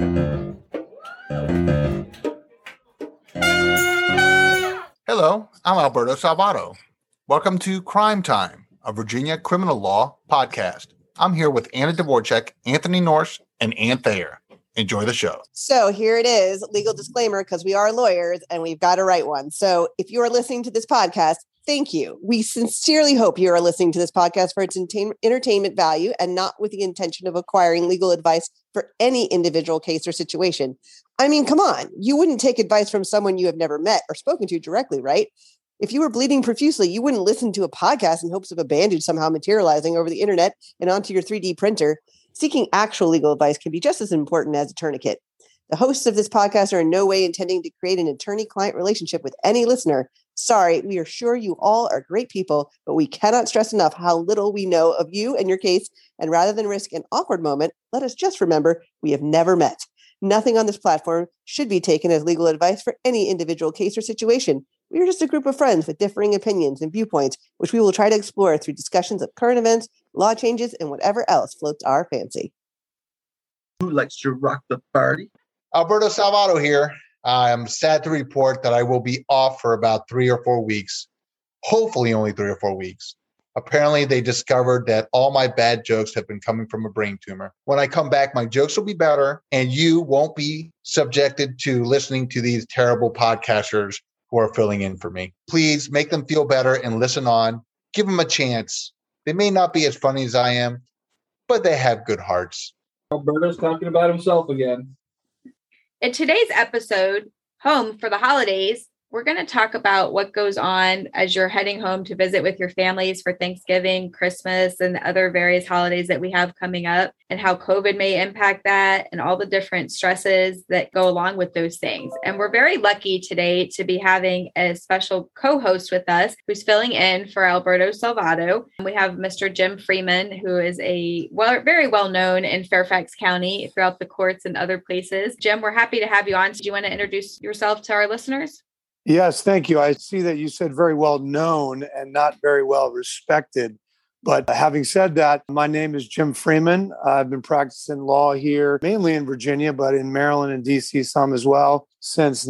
Hello, I'm Alberto Salvato. Welcome to Crime Time, a Virginia criminal law podcast. I'm here with Anna Dvorak, Anthony Norse, and Ann Thayer. Enjoy the show. So here it is, legal disclaimer, because we are lawyers and we've got to write one. So if you are listening to this podcast, thank you. We sincerely hope you are listening to this podcast for its entertainment value and not with the intention of acquiring legal advice for any individual case or situation. I mean, come on, you wouldn't take advice from someone you have never met or spoken to directly, right? If you were bleeding profusely, you wouldn't listen to a podcast in hopes of a bandage somehow materializing over the internet and onto your 3D printer. Seeking actual legal advice can be just as important as a tourniquet. The hosts of this podcast are in no way intending to create an attorney-client relationship with any listener. Sorry, we are sure you all are great people, but we cannot stress enough how little we know of you and your case. And rather than risk an awkward moment, let us just remember we have never met. Nothing on this platform should be taken as legal advice for any individual case or situation. We are just a group of friends with differing opinions and viewpoints, which we will try to explore through discussions of current events, law changes, and whatever else floats our fancy. Who likes to rock the party? Alberto Salvato here. I'm sad to report that I will be off for about 3 or 4 weeks. Hopefully only 3 or 4 weeks. Apparently, they discovered that all my bad jokes have been coming from a brain tumor. When I come back, my jokes will be better, and you won't be subjected to listening to these terrible podcasters who are filling in for me. Please make them feel better and listen on. Give them a chance. They may not be as funny as I am, but they have good hearts. Alberto's talking about himself again. In today's episode, Home for the Holidays, we're going to talk about what goes on as you're heading home to visit with your families for Thanksgiving, Christmas, and other various holidays that we have coming up, and how COVID may impact that and all the different stresses that go along with those things. And we're very lucky today to be having a special co-host with us who's filling in for Alberto Salvato. We have Mr. Jim Freeman, who is very well known in Fairfax County throughout the courts and other places. Jim, we're happy to have you on. Do you want to introduce yourself to our listeners? Yes, thank you. I see that you said very well known and not very well respected. But having said that, my name is Jim Freeman. I've been practicing law here, mainly in Virginia, but in Maryland and DC some as well, since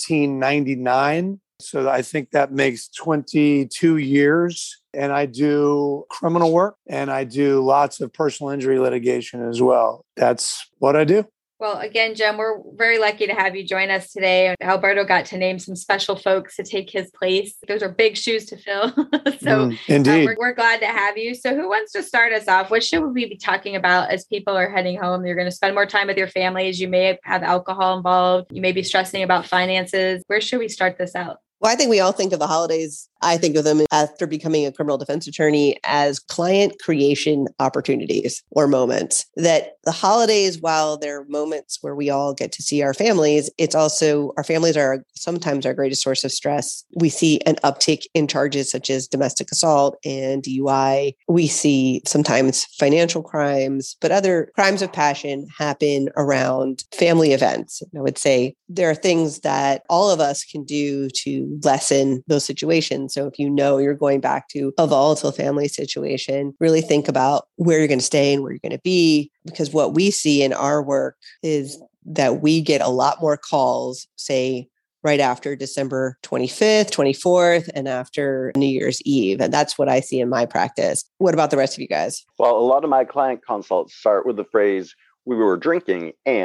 1999. So I think that makes 22 years. And I do criminal work and I do lots of personal injury litigation as well. That's what I do. Well, again, Jim, we're very lucky to have you join us today. Alberto got to name some special folks to take his place. Those are big shoes to fill. Indeed. We're glad to have you. So who wants to start us off? What should we be talking about as people are heading home? You're going to spend more time with your families. You may have alcohol involved. You may be stressing about finances. Where should we start this out? Well, I think we all think of the holidays. I think of them after becoming a criminal defense attorney as client creation opportunities or moments. That the holidays, while they're moments where we all get to see our families, it's also our families are sometimes our greatest source of stress. We see an uptick in charges such as domestic assault and DUI. We see sometimes financial crimes, but other crimes of passion happen around family events. I would say there are things that all of us can do to lessen those situations. So if you know you're going back to a volatile family situation, really think about where you're going to stay and where you're going to be. Because what we see in our work is that we get a lot more calls, say, right after December 25th, 24th, and after New Year's Eve. And that's what I see in my practice. What about the rest of you guys? Well, a lot of my client consults start with the phrase, we were drinking and ...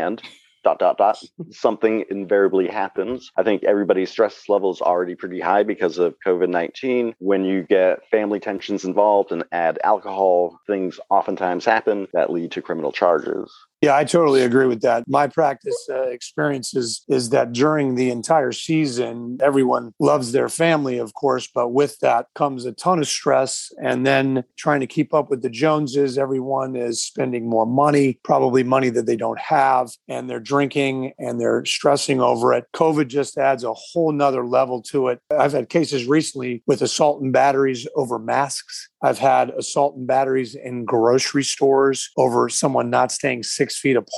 something invariably happens. I think everybody's stress level is already pretty high because of COVID-19. When you get family tensions involved and add alcohol, things oftentimes happen that lead to criminal charges. Yeah, I totally agree with that. My practice experience is that during the entire season, everyone loves their family, of course, but with that comes a ton of stress. And then trying to keep up with the Joneses, everyone is spending more money, probably money that they don't have, and they're drinking and they're stressing over it. COVID just adds a whole nother level to it. I've had cases recently with assault and batteries over masks. I've had assault and batteries in grocery stores over someone not staying 6 feet apart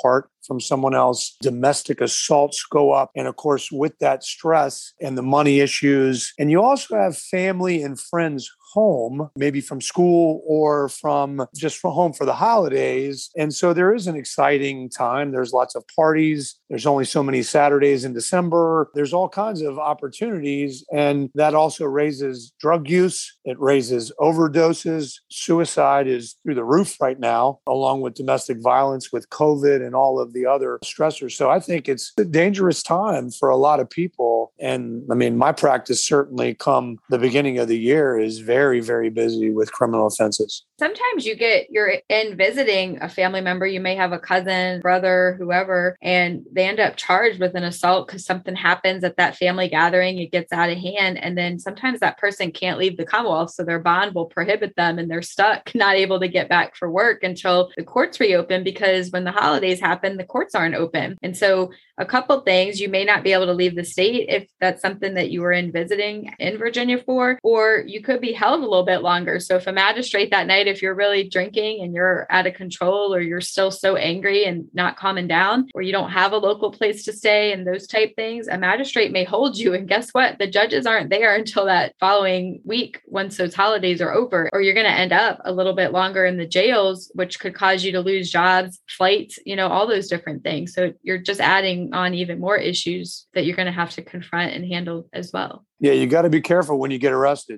from someone else. Domestic assaults go up. And of course, with that stress and the money issues, and you also have family and friends home, maybe from school or from home for the holidays. And so there is an exciting time. There's lots of parties. There's only so many Saturdays in December. There's all kinds of opportunities. And that also raises drug use. It raises overdoses. Suicide is through the roof right now, along with domestic violence, with COVID and all of the other stressors. So I think it's a dangerous time for a lot of people. And I mean, my practice certainly come the beginning of the year is very, very busy with criminal offenses. Sometimes you're in visiting a family member. You may have a cousin, brother, whoever, and they end up charged with an assault because something happens at that family gathering. It gets out of hand. And then sometimes that person can't leave the Commonwealth. So their bond will prohibit them and they're stuck, not able to get back for work until the courts reopen, because when the holidays happen, the courts aren't open. And so a couple things, you may not be able to leave the state if that's something that you were in visiting in Virginia for, or you could be held a little bit longer. So if a magistrate that night, if you're really drinking and you're out of control, or you're still so angry and not calming down, or you don't have a local place to stay and those type things, a magistrate may hold you. And guess what? The judges aren't there until that following week once those holidays are over, or you're going to end up a little bit longer in the jails, which could cause you to lose jobs, flights, all those different things. So you're just adding on even more issues that you're going to have to confront and handle as well. Yeah, you got to be careful when you get arrested.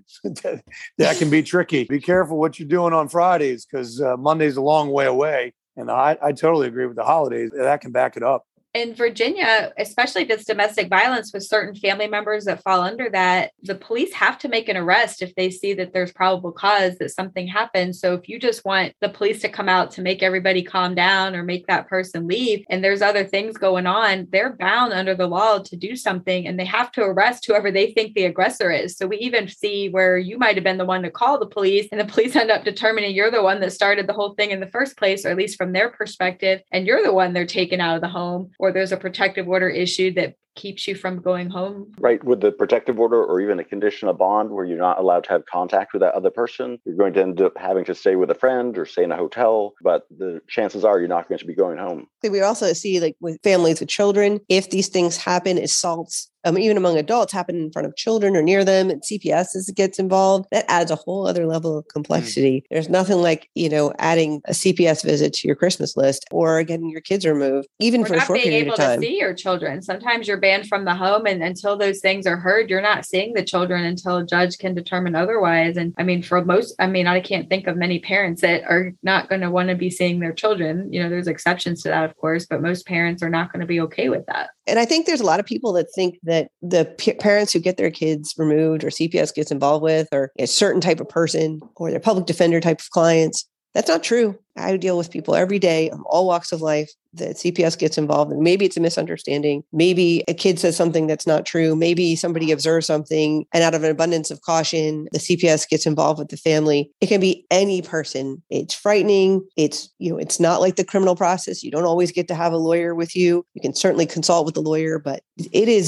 That can be tricky. Be careful what you're doing on Fridays, because Monday's a long way away. And I totally agree with the holidays. That can back it up. In Virginia, especially if it's domestic violence with certain family members that fall under that, the police have to make an arrest if they see that there's probable cause that something happened. So if you just want the police to come out to make everybody calm down or make that person leave, and there's other things going on, they're bound under the law to do something, and they have to arrest whoever they think the aggressor is. So we even see where you might have been the one to call the police, and the police end up determining you're the one that started the whole thing in the first place, or at least from their perspective, and you're the one they're taking out of the home, or there's a protective order issued that keeps you from going home. Right. With the protective order or even a condition of bond where you're not allowed to have contact with that other person, you're going to end up having to stay with a friend or stay in a hotel, but the chances are you're not going to be going home. We also see, like with families with children, if these things happen, assaults, even among adults, happen in front of children or near them, and CPS gets involved, that adds a whole other level of complexity. There's nothing like, adding a CPS visit to your Christmas list or getting your kids removed, even for a short period of time. Not being able to see your children. Sometimes you're banned from the home, and until those things are heard, you're not seeing the children until a judge can determine otherwise. And for most, I can't think of many parents that are not going to want to be seeing their children. There's exceptions to that, of course, but most parents are not going to be okay with that. And I think there's a lot of people that think that the parents who get their kids removed or CPS gets involved with, or a certain type of person, or their public defender type of clients, that's not true. I deal with people every day of all walks of life that CPS gets involved in. Maybe it's a misunderstanding. Maybe a kid says something that's not true. Maybe somebody observes something, and out of an abundance of caution, the CPS gets involved with the family. It can be any person. It's frightening. It's not like the criminal process. You don't always get to have a lawyer with you. You can certainly consult with the lawyer, but it's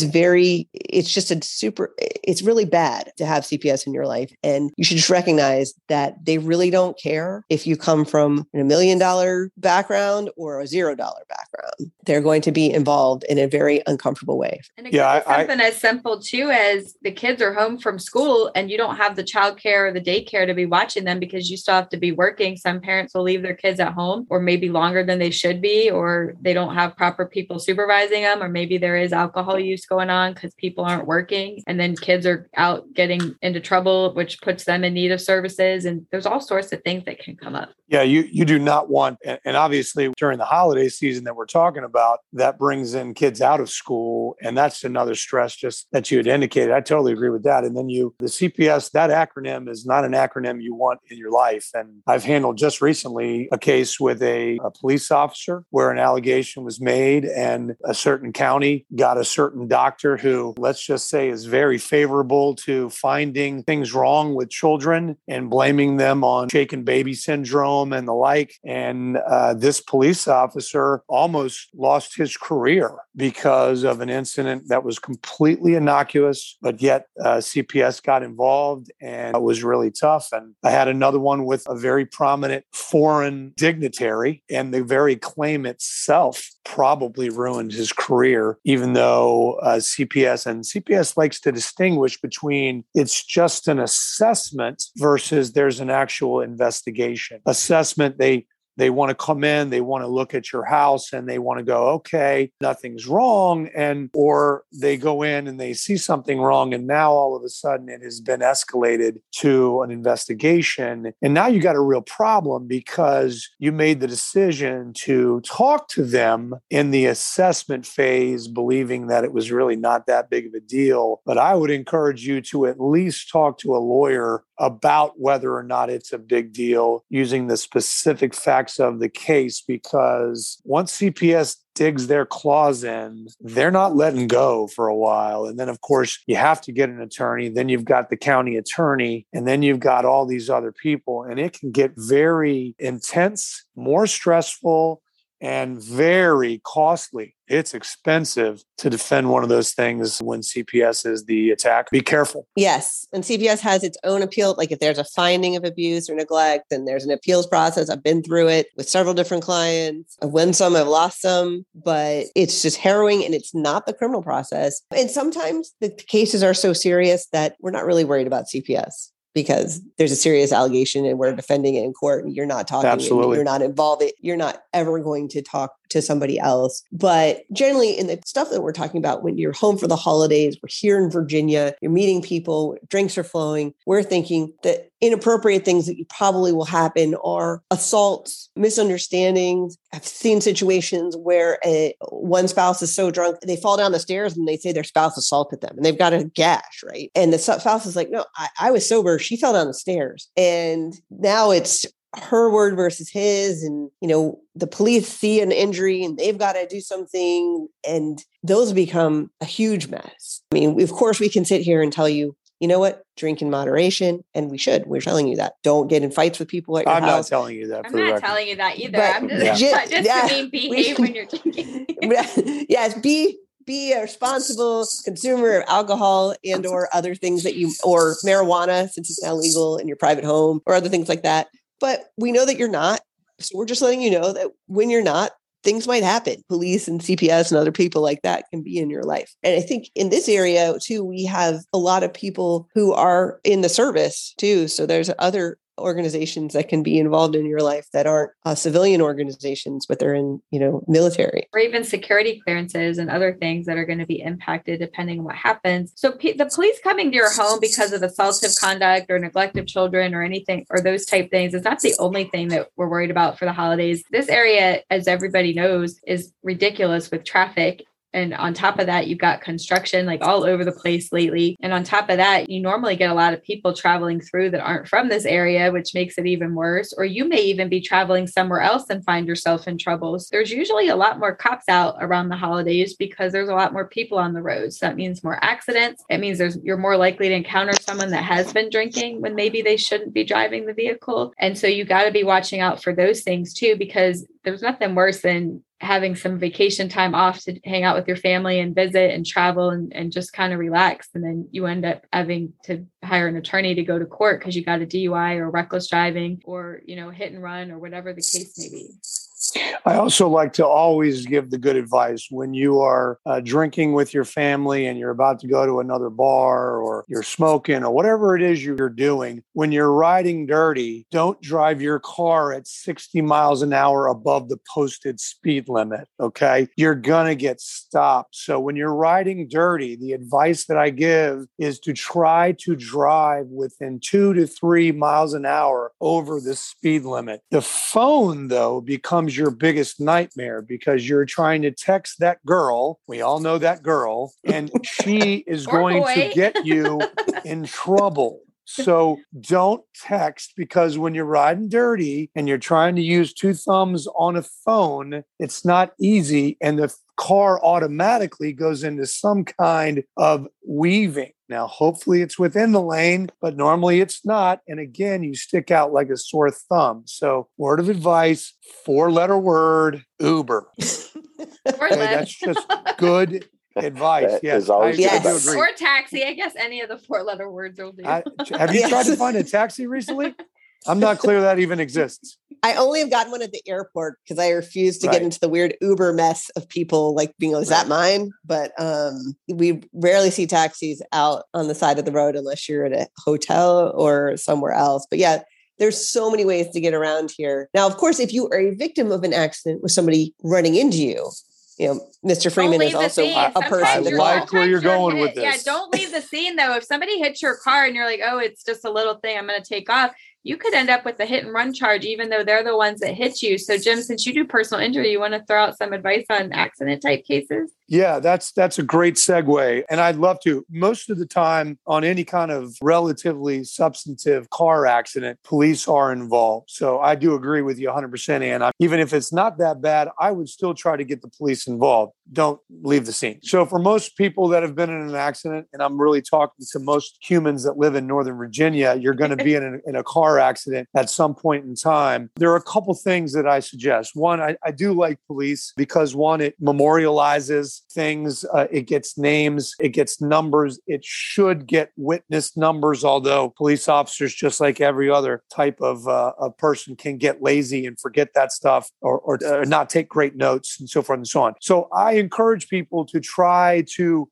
really bad to have CPS in your life. And you should just recognize that they really don't care if you come from $1 million background or a $0 background. They're going to be involved in a very uncomfortable way. And it could be something as simple too as the kids are home from school and you don't have the childcare or the daycare to be watching them because you still have to be working. Some parents will leave their kids at home, or maybe longer than they should be, or they don't have proper people supervising them, or maybe there is alcohol use going on because people aren't working, and then kids are out getting into trouble, which puts them in need of services. And there's all sorts of things that can come up. Yeah, you do not want, and obviously during the holiday season that we're talking about, that brings in kids out of school. And that's another stress just that you had indicated. I totally agree with that. And then the CPS, that acronym is not an acronym you want in your life. And I've handled just recently a case with a police officer where an allegation was made and a certain county got a certain doctor who, let's just say, is very favorable to finding things wrong with children and blaming them on shaken baby syndrome home and the like. And this police officer almost lost his career because of an incident that was completely innocuous, but yet CPS got involved and it was really tough. And I had another one with a very prominent foreign dignitary, and the very claim itself probably ruined his career, even though CPS likes to distinguish between it's just an assessment versus there's an actual investigation. Assessment, they want to come in, they want to look at your house and they want to go, okay, nothing's wrong. Or they go in and they see something wrong. And now all of a sudden it has been escalated to an investigation. And now you got a real problem because you made the decision to talk to them in the assessment phase, believing that it was really not that big of a deal. But I would encourage you to at least talk to a lawyer about whether or not it's a big deal using the specific facts of the case, because once CPS digs their claws in, they're not letting go for a while. And then, of course, you have to get an attorney. Then you've got the county attorney, and then you've got all these other people. And it can get very intense, more stressful, and very costly. It's expensive to defend one of those things when CPS is the attack. Be careful. Yes. And CPS has its own appeal. Like if there's a finding of abuse or neglect, then there's an appeals process. I've been through it with several different clients. I've won some, I've lost some, but it's just harrowing and it's not the criminal process. And sometimes the cases are so serious that we're not really worried about CPS, because there's a serious allegation and we're defending it in court and you're not talking. Absolutely. You're not involved. You're not ever going to talk to somebody else. But generally in the stuff that we're talking about, when you're home for the holidays, we're here in Virginia, you're meeting people, drinks are flowing. We're thinking that inappropriate things that probably will happen are assaults, misunderstandings. I've seen situations where one spouse is so drunk, they fall down the stairs and they say their spouse assaulted them and they've got a gash, right? And the spouse is like, no, I was sober. She fell down the stairs. And now it's her word versus his. And, the police see an injury and they've got to do something. And those become a huge mess. I mean, of course, we can sit here and tell you, you know what? Drink in moderation. And we should. We're telling you that. Don't get in fights with people at your house. I'm not telling you that. I'm not telling you that either. But I'm just behave when you're drinking. Yes, be a responsible consumer of alcohol and or other things or marijuana, since it's now legal in your private home, or other things like that. But we know that you're not. So we're just letting you know that when you're not, things might happen. Police and CPS and other people like that can be in your life. And I think in this area too, we have a lot of people who are in the service too. So there's other organizations that can be involved in your life that aren't civilian organizations, but they're in, military. Or even security clearances and other things that are going to be impacted depending on what happens. So the police coming to your home because of assaultive conduct or neglect of children or anything, or those type things, is not the only thing that we're worried about for the holidays. This area, as everybody knows, is ridiculous with traffic. And on top of that, you've got construction like all over the place lately. And on top of that, you normally get a lot of people traveling through that aren't from this area, which makes it even worse. Or you may even be traveling somewhere else and find yourself in trouble. So there's usually a lot more cops out around the holidays because there's a lot more people on the roads. So that means more accidents. It means you're more likely to encounter someone that has been drinking when maybe they shouldn't be driving the vehicle. And so you got to be watching out for those things too, because there's nothing worse than having some vacation time off to hang out with your family and visit and travel and just kind of relax. And then you end up having to hire an attorney to go to court because you got a DUI or reckless driving or, hit and run or whatever the case may be. I also like to always give the good advice when you are drinking with your family and you're about to go to another bar or you're smoking or whatever it is you're doing. When you're riding dirty, don't drive your car at 60 miles an hour above the posted speed limit. Okay. You're going to get stopped. So when you're riding dirty, the advice that I give is to try to drive within 2 to 3 miles an hour over the speed limit. The phone, though, becomes your biggest nightmare because you're trying to text that girl. We all know that girl, and she is going to get you in trouble. So don't text, because when you're riding dirty and you're trying to use 2 thumbs on a phone, it's not easy. And the car automatically goes into some kind of weaving. Now, hopefully it's within the lane, but normally it's not. And again, you stick out like a sore thumb. So word of advice, 4-letter word, Uber. Okay, that's just good advice. That Yes, is always good I do advice. agree. Or taxi. I guess any of the 4-letter words will do. Have you Yes. tried to find a taxi recently? I'm not clear that even exists. I only have gotten one at the airport because I refuse to get Right. into the weird Uber mess of people like being, is that mine? But we rarely see taxis out on the side of the road unless you're at a hotel or somewhere else. But yeah, there's so many ways to get around here. Now, of course, if you are a victim of an accident with somebody running into you, Mr. Freeman is also a person. I that like where you're going with Yeah, this. don't leave the scene though. If somebody hits your car and you're like, oh, it's just a little thing, I'm going to take off. You could end up with a hit and run charge, even though they're the ones that hit you. So, Jim, since you do personal injury, you want to throw out some advice on accident type cases? Yeah, that's a great segue. And I'd love to. Most of the time on any kind of relatively substantive car accident, police are involved. So I do agree with you 100%, Ann. Even if it's not that bad, I would still try to get the police involved. Don't leave the scene. So for most people that have been in an accident, and I'm really talking to most humans that live in Northern Virginia, you're going to be in a car accident at some point in time. There are a couple things that I suggest. One, I do like police because one, it memorializes things, it gets names, it gets numbers, it should get witness numbers, although police officers, just like every other type of a person, can get lazy and forget that stuff or not take great notes and so forth and so on. So I encourage people to try to,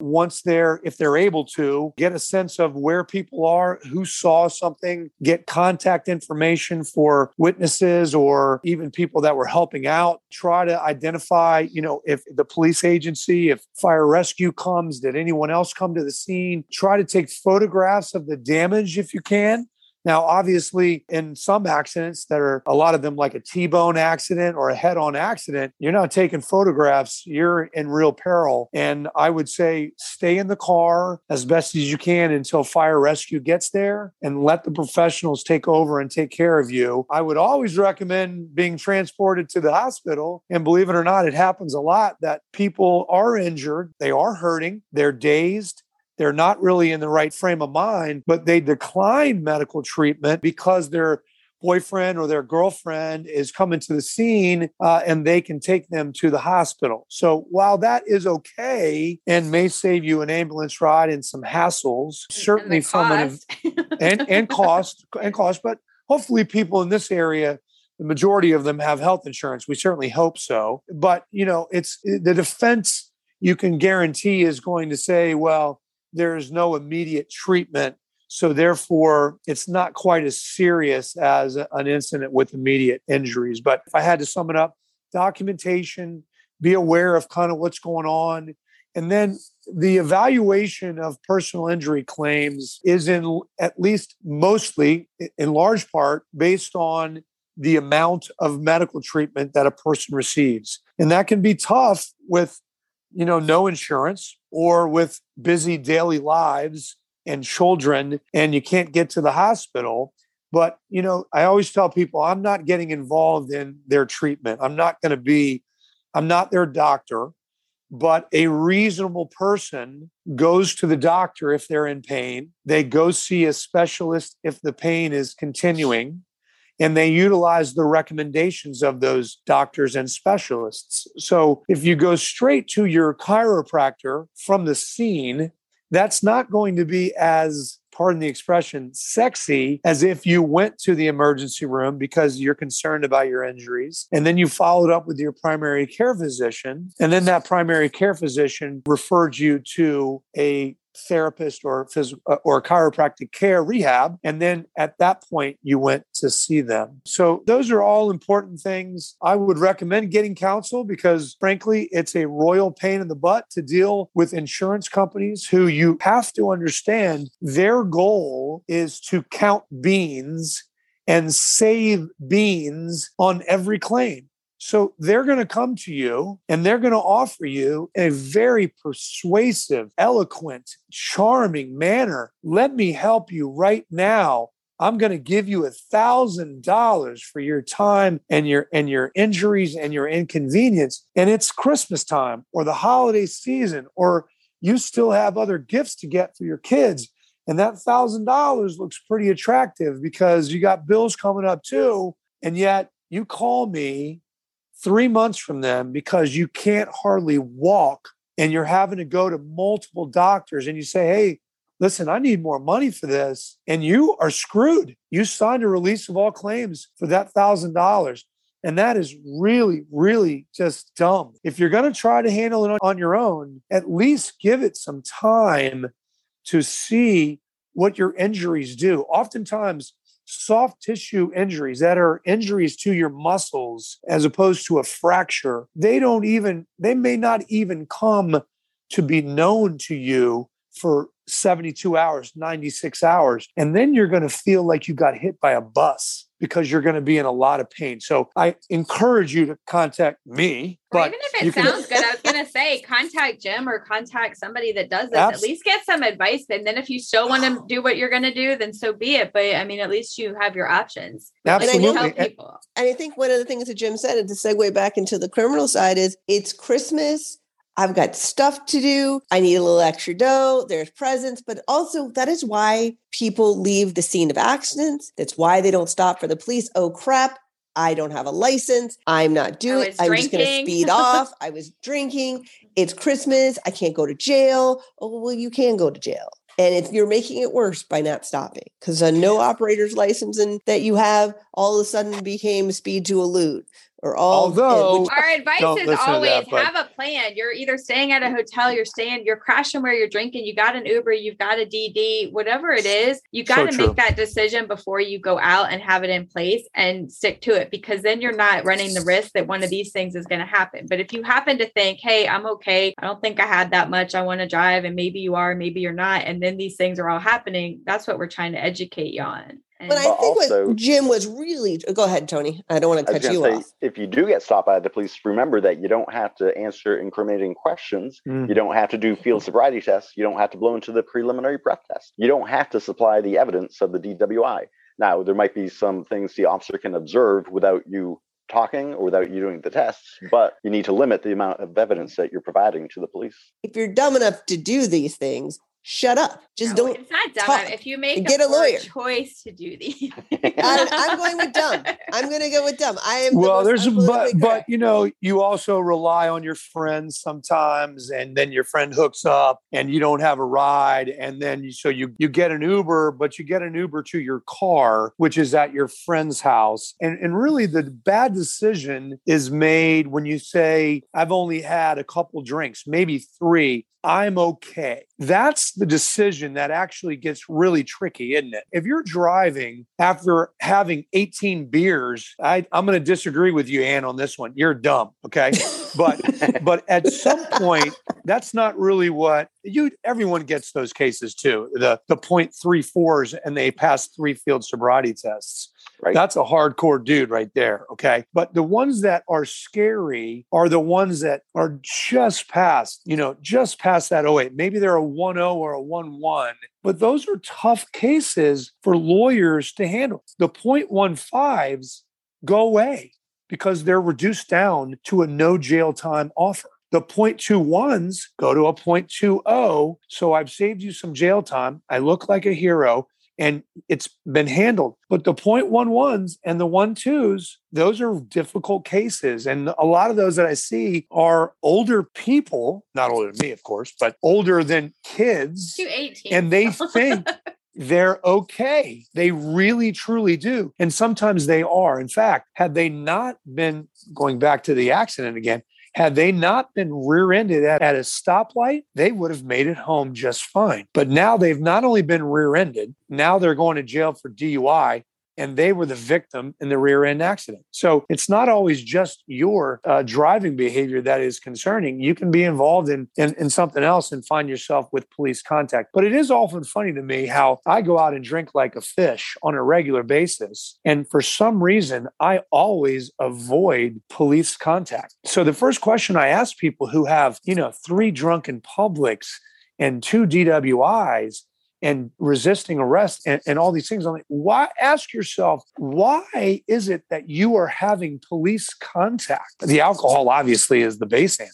if they're able to, get a sense of where people are, who saw something, get contact information for witnesses or even people that were helping out, try to identify, if the police agency, if fire rescue comes, did anyone else come to the scene? Try to take photographs of the damage if you can. Now, obviously, in some accidents that are a lot of them like a T-bone accident or a head-on accident, you're not taking photographs. You're in real peril. And I would say stay in the car as best as you can until fire rescue gets there and let the professionals take over and take care of you. I would always recommend being transported to the hospital. And believe it or not, it happens a lot that people are injured. They are hurting. They're dazed. They're not really in the right frame of mind, but they decline medical treatment because their boyfriend or their girlfriend is coming to the scene and they can take them to the hospital. So while that is okay and may save you an ambulance ride and some hassles, certainly from and cost, but hopefully people in this area, the majority of them have health insurance. We certainly hope so. But, it's the defense you can guarantee is going to say, well, there's no immediate treatment. So therefore, it's not quite as serious as an incident with immediate injuries. But if I had to sum it up, documentation, be aware of kind of what's going on. And then the evaluation of personal injury claims is at least mostly, in large part, based on the amount of medical treatment that a person receives. And that can be tough with no insurance or with busy daily lives and children, and you can't get to the hospital. But, I always tell people I'm not getting involved in their treatment. I'm not their doctor, but a reasonable person goes to the doctor if they're in pain. They go see a specialist if the pain is continuing. And they utilize the recommendations of those doctors and specialists. So if you go straight to your chiropractor from the scene, that's not going to be as, pardon the expression, sexy as if you went to the emergency room because you're concerned about your injuries. And then you followed up with your primary care physician. And then that primary care physician referred you to a therapist or chiropractic care rehab. And then at that point, you went to see them. So those are all important things. I would recommend getting counsel because frankly, it's a royal pain in the butt to deal with insurance companies who you have to understand their goal is to count beans and save beans on every claim. So they're going to come to you and they're going to offer you in a very persuasive, eloquent, charming manner. Let me help you right now. I'm going to give you $1,000 for your time and your injuries and your inconvenience. And it's Christmas time or the holiday season, or you still have other gifts to get for your kids. And that $1,000 looks pretty attractive because you got bills coming up too. And yet you call me 3 months from them because you can't hardly walk and you're having to go to multiple doctors and you say, hey, listen, I need more money for this. And you are screwed. You signed a release of all claims for that $1,000. And that is really, really just dumb. If you're going to try to handle it on your own, at least give it some time to see what your injuries do. Oftentimes, soft tissue injuries that are injuries to your muscles as opposed to a fracture, they may not even come to be known to you for 72 hours, 96 hours. And then you're going to feel like you got hit by a bus because you're going to be in a lot of pain. So I encourage you to contact me. But even if it sounds good, I was going to say contact Jim or contact somebody that does this. At least get some advice. And then if you still want to do what you're going to do, then so be it. But I mean, at least you have your options. Absolutely. And I think one of the things that Jim said, and to segue back into the criminal side, is it's Christmas. I've got stuff to do. I need a little extra dough. There's presents, but also that is why people leave the scene of accidents. That's why they don't stop for the police. Oh, crap. I don't have a license. I'm not doing it. I'm just going to speed off. I was drinking. It's Christmas. I can't go to jail. Oh, well, you can go to jail. And if you're making it worse by not stopping, because a no operator's license and that you have all of a sudden became speed to elude. Although our advice is always have a plan. You're either staying at a hotel, you're crashing where you're drinking, you got an Uber, you've got a DD, whatever it is, you got to make that decision before you go out and have it in place and stick to it, because then you're not running the risk that one of these things is going to happen. But if you happen to think, hey, I'm okay, I don't think I had that much, I want to drive, and maybe you are, maybe you're not, and then these things are all happening, that's what we're trying to educate you on. But I think also, what Jim was really... Go ahead, Tony. I don't want to cut you off. If you do get stopped by the police, remember that you don't have to answer incriminating questions. You don't have to do field sobriety tests. You don't have to blow into the preliminary breath test. You don't have to supply the evidence of the DWI. Now, there might be some things the officer can observe without you talking or without you doing the tests, but you need to limit the amount of evidence that you're providing to the police. If you're dumb enough to do these things, shut up. Just don't. It's not dumb. Talk. If you make get a lawyer choice to do these, I'm going with dumb. I'm going to go with dumb. I am. Well, but you also rely on your friends sometimes, and then your friend hooks up, and you don't have a ride, and then you get an Uber, but you get an Uber to your car, which is at your friend's house, and really the bad decision is made when you say, "I've only had a couple drinks, maybe 3. I'm okay." That's the decision that actually gets really tricky, isn't it? If you're driving after having 18 beers, I'm going to disagree with you, Ann, on this one. You're dumb, okay? But at some point, that's not really what everyone gets those cases too. The 0.34s and they pass 3 field sobriety tests. Right. That's a hardcore dude right there. Okay. But the ones that are scary are the ones that are just past that 08. Maybe they're a 1.0 or a 1.1, but those are tough cases for lawyers to handle. The 0.15s go away because they're reduced down to a no jail time offer. The 0.21s go to a 0.20. So I've saved you some jail time. I look like a hero. And it's been handled. But the 0.11s and the 1.2s, those are difficult cases. And a lot of those that I see are older people, not older than me, of course, but older than kids. 18. And they think they're okay. They really, truly do. And sometimes they are. In fact, had they not been, going back to the accident again, had they not been rear-ended at a stoplight, they would have made it home just fine. But now they've not only been rear-ended, now they're going to jail for DUI, and they were the victim in the rear-end accident. So it's not always just your driving behavior that is concerning. You can be involved in something else and find yourself with police contact. But it is often funny to me how I go out and drink like a fish on a regular basis. And for some reason, I always avoid police contact. So the first question I ask people who have, 3 drunken publics and 2 DWIs and resisting arrest and all these things. I'm like, ask yourself, why is it that you are having police contact? The alcohol obviously is the base answer.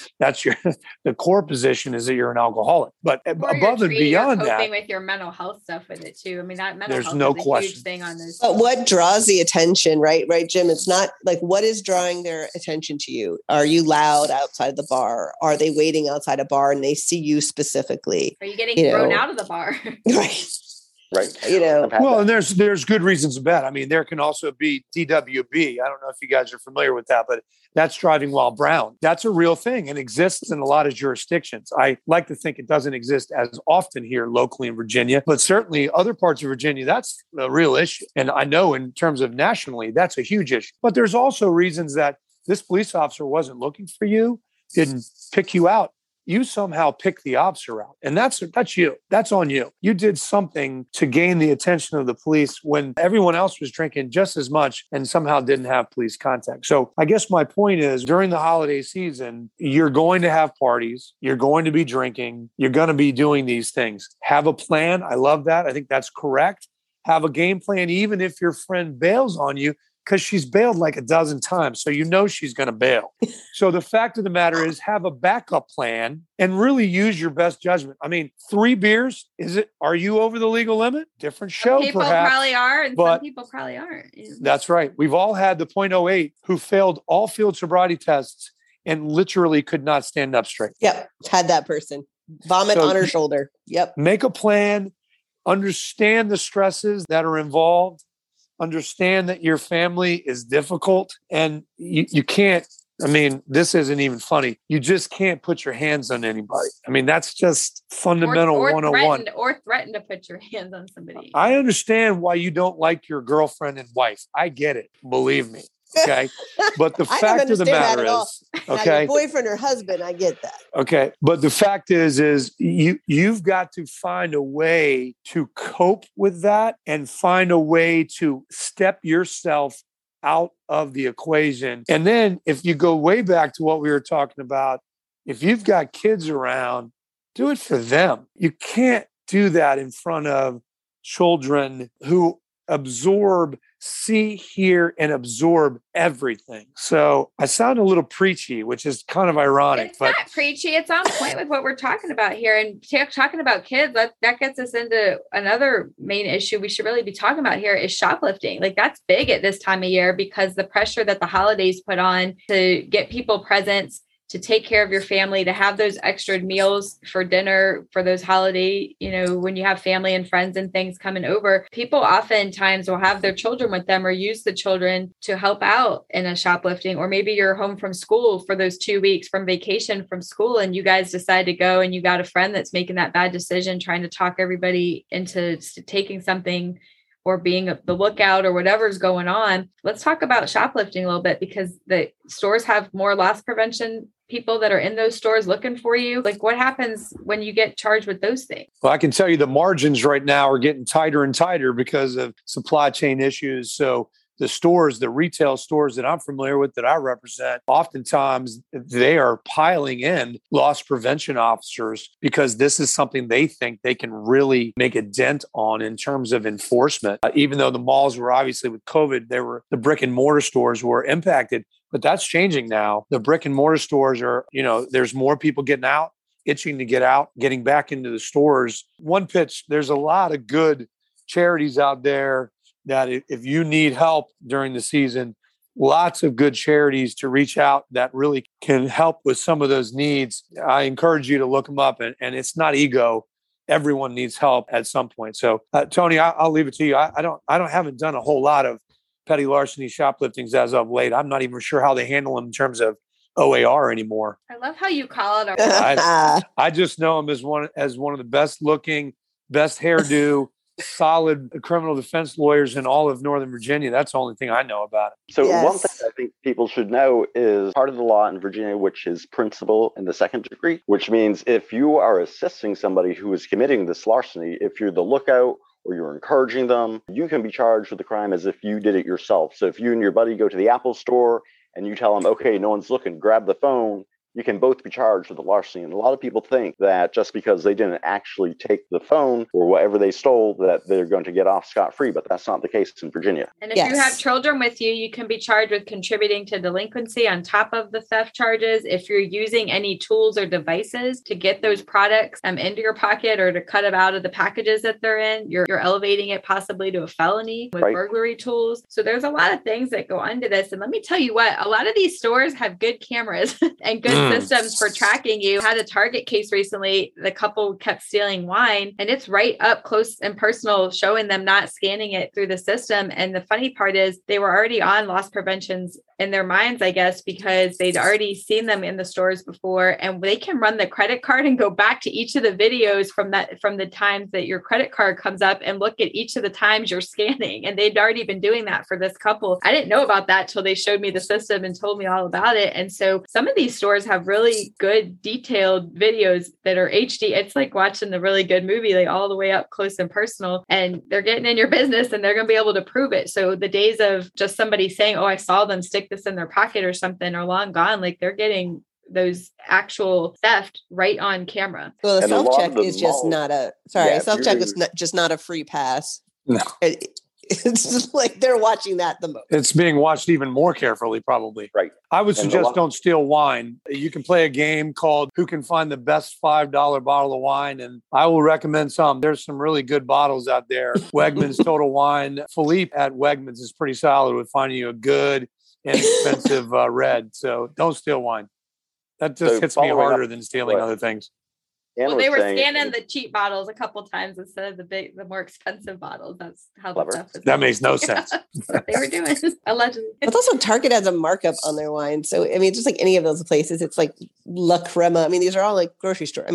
that's your the core position is that you're an alcoholic. But Or above you're and treating- beyond you're coping that, with your mental health stuff with it too. I mean, that mental There's health no is a question. huge thing on this. But what draws the attention, right, Jim? It's not like what is drawing their attention to you? Are you loud outside the bar? Are they waiting outside a bar and they see you specifically? Are you getting You thrown know. out of the bar? Right. Right. You know. I've had well, that. and there's good reasons to bet. I mean, there can also be DWB. I don't know if you guys are familiar with that, but that's driving while brown. That's a real thing and exists in a lot of jurisdictions. I like to think it doesn't exist as often here locally in Virginia, but certainly other parts of Virginia, that's a real issue. And I know in terms of nationally, that's a huge issue. But there's also reasons that this police officer wasn't looking for you, didn't pick you out. You somehow picked the officer out. And that's you. That's on you. You did something to gain the attention of the police when everyone else was drinking just as much and somehow didn't have police contact. So I guess my point is during the holiday season, you're going to have parties. You're going to be drinking. You're going to be doing these things. Have a plan. I love that. I think that's correct. Have a game plan, even if your friend bails on you, because she's bailed like a dozen times. So you know she's going to bail. So the fact of the matter is have a backup plan and really use your best judgment. I mean, 3 beers, are you over the legal limit? Different show, Some people perhaps. probably are, and but some people probably aren't. That's right. We've all had the .08 who failed all field sobriety tests and literally could not stand up straight. Yep. Had that person. Vomit So on her shoulder. Yep. Make a plan, understand the stresses that are involved, understand that your family is difficult, and you can't, I mean, this isn't even funny. You just can't put your hands on anybody. I mean, that's just fundamental or 101. threaten to put your hands on somebody. I understand why you don't like your girlfriend and wife. I get it. Believe me. Okay. But the I don't fact of the understand that matter at all. is, Now, okay. your boyfriend or husband, I get that. Okay. But the fact is you've got to find a way to cope with that and find a way to step yourself out of the equation. And then if you go way back to what we were talking about, if you've got kids around, do it for them. You can't do that in front of children who see, hear, and absorb everything. So I sound a little preachy, which is kind of ironic. It's not preachy. It's on point with what we're talking about here. And talking about kids, that gets us into another main issue we should really be talking about here is shoplifting. Like that's big at this time of year because the pressure that the holidays put on to get people presents, to take care of your family, to have those extra meals for dinner for those holiday, when you have family and friends and things coming over, people oftentimes will have their children with them or use the children to help out in a shoplifting, or maybe you're home from school for those 2 weeks from vacation from school and you guys decide to go and you got a friend that's making that bad decision, trying to talk everybody into taking something or being the lookout or whatever's going on. Let's talk about shoplifting a little bit because the stores have more loss prevention people that are in those stores looking for you. Like what happens when you get charged with those things? Well, I can tell you the margins right now are getting tighter and tighter because of supply chain issues. So the retail stores that I'm familiar with, that I represent, oftentimes they are piling in loss prevention officers because this is something they think they can really make a dent on in terms of enforcement. Even though the malls were obviously with COVID, the brick and mortar stores were impacted, but that's changing now. The brick and mortar stores are, there's more people getting out, itching to get out, getting back into the stores. One pitch, there's a lot of good charities out there that if you need help during the season, lots of good charities to reach out that really can help with some of those needs. I encourage you to look them up, and it's not ego. Everyone needs help at some point. So, Tony, I'll leave it to you. I haven't done a whole lot of petty larceny shopliftings as of late. I'm not even sure how they handle them in terms of OAR anymore. I love how you call it. I just know him as one of the best looking, best hairdo, solid criminal defense lawyers in all of Northern Virginia. That's the only thing I know about it. So one thing I think people should know is part of the law in Virginia, which is principal in the second degree, which means if you are assisting somebody who is committing this larceny, if you're the lookout or you're encouraging them, you can be charged with the crime as if you did it yourself. So if you and your buddy go to the Apple store and you tell them, okay, no one's looking, grab the phone, you can both be charged with the larceny. And a lot of people think that just because they didn't actually take the phone or whatever they stole, that they're going to get off scot-free, but that's not the case in Virginia. And if you have children with you, you can be charged with contributing to delinquency on top of the theft charges. If you're using any tools or devices to get those products into your pocket or to cut them out of the packages that they're in, you're elevating it possibly to a felony with burglary tools. So there's a lot of things that go into this. And let me tell you what, a lot of these stores have good cameras and good systems for tracking you. I had a Target case recently. The couple kept stealing wine, and it's right up close and personal, showing them not scanning it through the system. And the funny part is they were already on loss preventions in their minds, I guess, because they'd already seen them in the stores before, and they can run the credit card and go back to each of the videos from the times that your credit card comes up and look at each of the times you're scanning. And they'd already been doing that for this couple. I didn't know about that till they showed me the system and told me all about it. And so some of these stores have really good detailed videos that are HD. It's like watching the really good movie, like all the way up close and personal, and they're getting in your business and they're going to be able to prove it. So the days of just somebody saying, oh, I saw them stick this in their pocket or something are long gone. Like they're getting those actual theft right on camera. Well, the self-check is just not self-check is just not a free pass. No. It's just like they're watching that the most. It's being watched even more carefully, probably. Right. I would suggest don't steal wine. You can play a game called Who Can Find the Best $5 bottle of wine, and I will recommend some. There's some really good bottles out there. Wegmans Total Wine. Philippe at Wegmans is pretty solid with finding you a good, inexpensive red. So don't steal wine. That just hits me harder than stealing other things. Well, they were scanning the cheap bottles a couple times instead of the more expensive bottles. That's how the stuff is. That makes no sense. That's what they were doing, allegedly. But also Target has a markup on their wine. So, I mean, just like any of those places, it's like La Crema. I mean, these are all like grocery store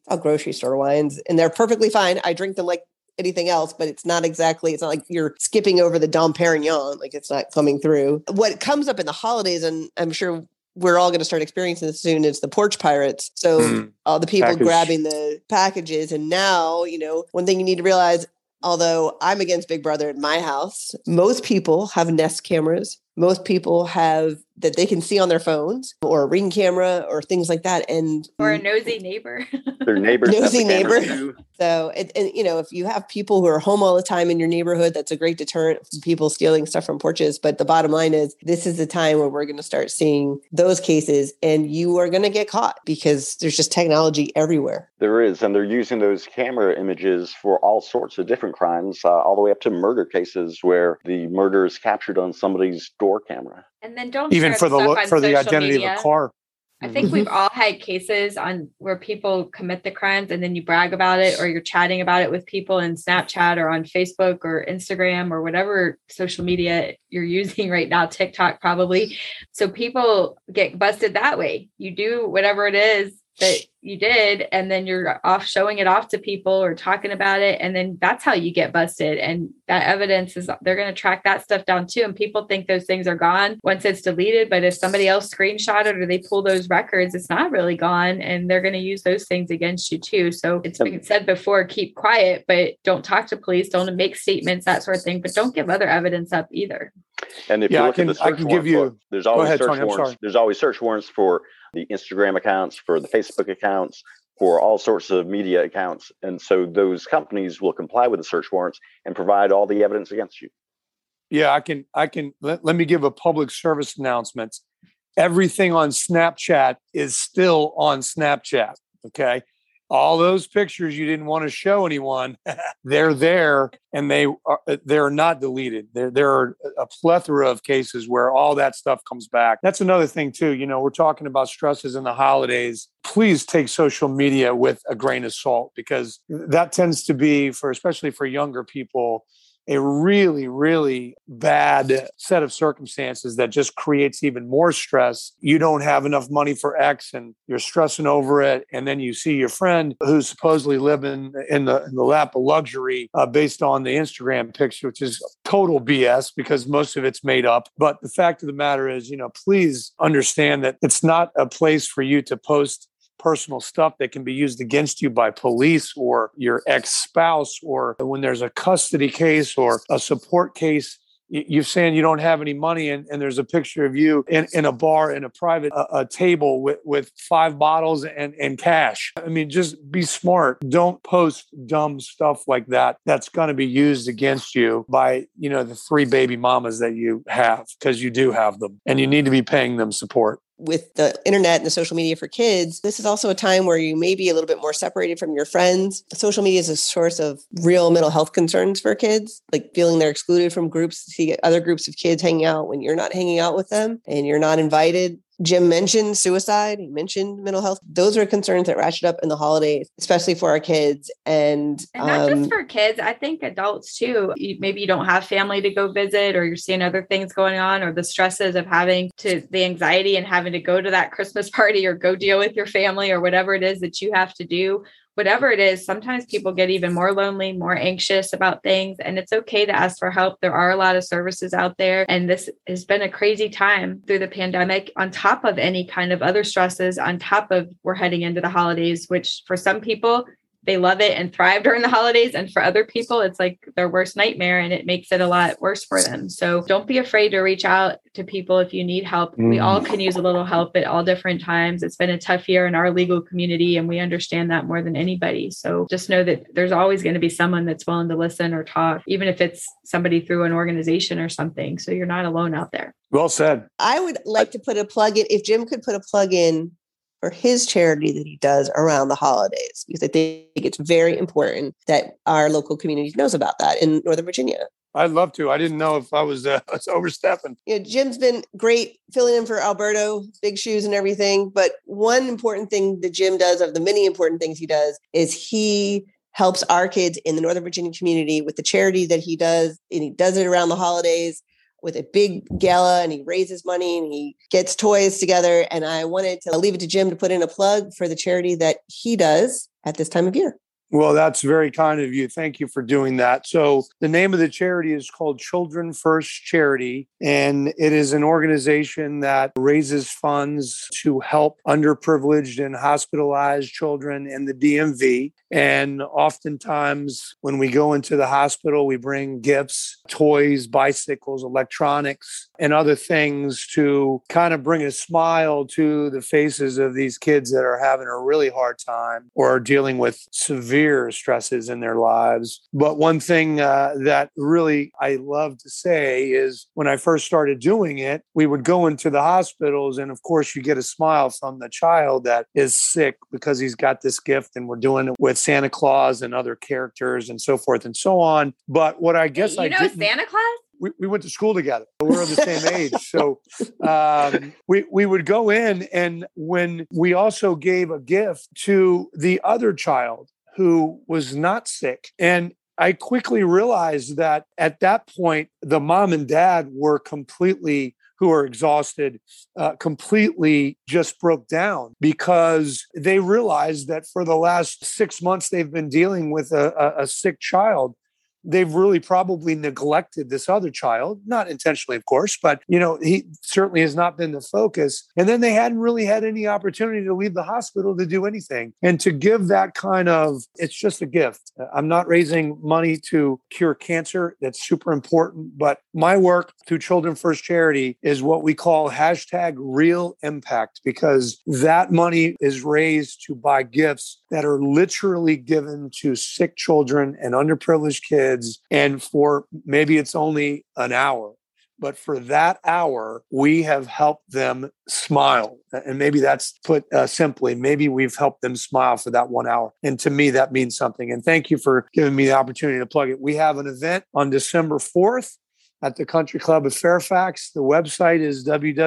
wines, and they're perfectly fine. I drink them like anything else, but it's not like you're skipping over the Dom Perignon. Like it's not coming through. What comes up in the holidays, and I'm sure we're all going to start experiencing this soon, is the porch pirates. So all the people grabbing the packages. And now, one thing you need to realize, although I'm against Big Brother in my house, most people have Nest cameras. Most people have that they can see on their phones, or a Ring camera or things like that. Or a nosy neighbor. Their neighbors. Nosy neighbor. So, if you have people who are home all the time in your neighborhood, that's a great deterrent from people stealing stuff from porches. But the bottom line is, this is the time where we're going to start seeing those cases, and you are going to get caught because there's just technology everywhere. There is, and they're using those camera images for all sorts of different crimes, all the way up to murder cases where the murder is captured on somebody's door camera. And then don't even for the identity media. of a car. I think we've all had cases on where people commit the crimes and then you brag about it, or you're chatting about it with people in Snapchat or on Facebook or Instagram or whatever social media you're using right now, TikTok probably. So people get busted that way. You do whatever it is that you did, and then you're off showing it off to people or talking about it. And then that's how you get busted. And that evidence is, they're going to track that stuff down too. And people think those things are gone once it's deleted. But if somebody else screenshot it or they pull those records, it's not really gone. And they're going to use those things against you too. So it's been said before, keep quiet, but don't talk to police, don't make statements, that sort of thing. But don't give other evidence up either. And if you look at the search warrants, there's always search warrants. There's always search warrants for the Instagram accounts, for the Facebook accounts, for all sorts of media accounts. And so those companies will comply with the search warrants and provide all the evidence against you. Yeah, I can let me give a public service announcement. Everything on Snapchat is still on Snapchat. Okay. All those pictures you didn't want to show anyone, they're there, and they're not deleted. There are a plethora of cases where all that stuff comes back. That's another thing too. We're talking about stresses in the holidays. Please take social media with a grain of salt, because that tends to be, especially for younger people, a really, really bad set of circumstances that just creates even more stress. You don't have enough money for X and you're stressing over it. And then you see your friend who's supposedly living in the lap of luxury based on the Instagram picture, which is total BS because most of it's made up. But the fact of the matter is, please understand that it's not a place for you to post personal stuff that can be used against you by police or your ex-spouse, or when there's a custody case or a support case. you're saying you don't have any money, and there's a picture of you in a bar, in a private a table with 5 bottles and cash. I mean, just be smart. Don't post dumb stuff like that. That's going to be used against you by, the 3 baby mamas that you have, because you do have them, and you need to be paying them support. With the internet and the social media for kids, this is also a time where you may be a little bit more separated from your friends. Social media is a source of real mental health concerns for kids, like feeling they're excluded from groups, see other groups of kids hanging out when you're not hanging out with them and you're not invited. Jim mentioned suicide. He mentioned mental health. Those are concerns that ratchet up in the holidays, especially for our kids. And not just for kids, I think adults too. Maybe you don't have family to go visit, or you're seeing other things going on, or the stresses of the anxiety and having to go to that Christmas party or go deal with your family or whatever it is that you have to do. Whatever it is, sometimes people get even more lonely, more anxious about things, and it's okay to ask for help. There are a lot of services out there, and this has been a crazy time through the pandemic, on top of any kind of other stresses, on top of we're heading into the holidays, which for some people, they love it and thrive during the holidays. And for other people, it's like their worst nightmare, and it makes it a lot worse for them. So don't be afraid to reach out to people if you need help. We all can use a little help at all different times. It's been a tough year in our legal community, and we understand that more than anybody. So just know that there's always going to be someone that's willing to listen or talk, even if it's somebody through an organization or something. So you're not alone out there. Well said. I would like to put a plug in, if Jim could put a plug in for his charity that he does around the holidays, because I think it's very important that our local community knows about that in Northern Virginia. I'd love to. I didn't know if I was overstepping. Jim's been great filling in for Alberto, big shoes and everything. But one important thing that Jim does, of the many important things he does, is he helps our kids in the Northern Virginia community with the charity that he does. And he does it around the holidays with a big gala, and he raises money and he gets toys together. And I wanted to leave it to Jim to put in a plug for the charity that he does at this time of year. Well, that's very kind of you. Thank you for doing that. So the name of the charity is called Children First Charity, and it is an organization that raises funds to help underprivileged and hospitalized children in the DMV. And oftentimes when we go into the hospital, we bring gifts, toys, bicycles, electronics, and other things to kind of bring a smile to the faces of these kids that are having a really hard time or are dealing with severe stresses in their lives. But one thing that really I love to say is when I first started doing it, we would go into the hospitals, and of course you get a smile from the child that is sick because he's got this gift, and we're doing it with Santa Claus and other characters and so forth and so on. But what I guess Santa Claus? We went to school together. We're the same age. So we would go in, and when we also gave a gift to the other child who was not sick. And I quickly realized that at that point, the mom and dad were who are exhausted, completely just broke down, because they realized that for the last 6 months they've been dealing with a sick child. They've really probably neglected this other child, not intentionally, of course, but, he certainly has not been the focus. And then they hadn't really had any opportunity to leave the hospital to do anything. And to give that kind of, it's just a gift. I'm not raising money to cure cancer. That's super important. But my work through Children First Charity is what we call #real impact, because that money is raised to buy gifts that are literally given to sick children and underprivileged kids. And for maybe it's only an hour, but for that hour, we have helped them smile. And maybe that's put simply, maybe we've helped them smile for that 1 hour. And to me, that means something. And thank you for giving me the opportunity to plug it. We have an event on December 4th at the Country Club of Fairfax. The website is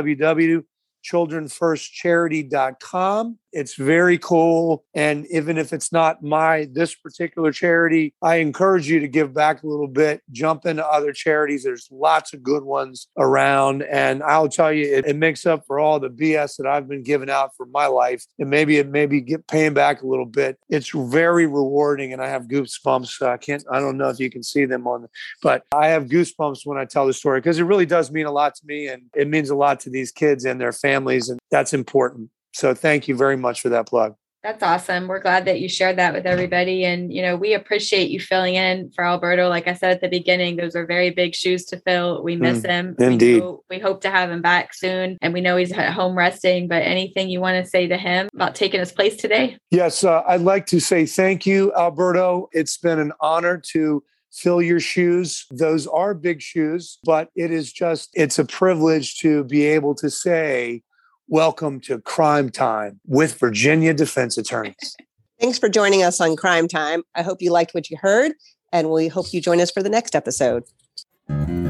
www.childrenfirstcharity.com. It's very cool. And even if it's not this particular charity, I encourage you to give back a little bit, jump into other charities. There's lots of good ones around. And I'll tell you, it makes up for all the BS that I've been giving out for my life. And maybe get paying back a little bit. It's very rewarding. And I have goosebumps. I don't know if you can see them but I have goosebumps when I tell the story, because it really does mean a lot to me. And it means a lot to these kids and their families. And that's important. So thank you very much for that plug. That's awesome. We're glad that you shared that with everybody. And, we appreciate you filling in for Alberto. Like I said at the beginning, those are very big shoes to fill. We miss him. Indeed. We hope to have him back soon. And we know he's at home resting, but anything you want to say to him about taking his place today? Yes, I'd like to say thank you, Alberto. It's been an honor to fill your shoes. Those are big shoes, but it's a privilege to be able to say, welcome to Crime Time with Virginia Defense Attorneys. Thanks for joining us on Crime Time. I hope you liked what you heard, and we hope you join us for the next episode.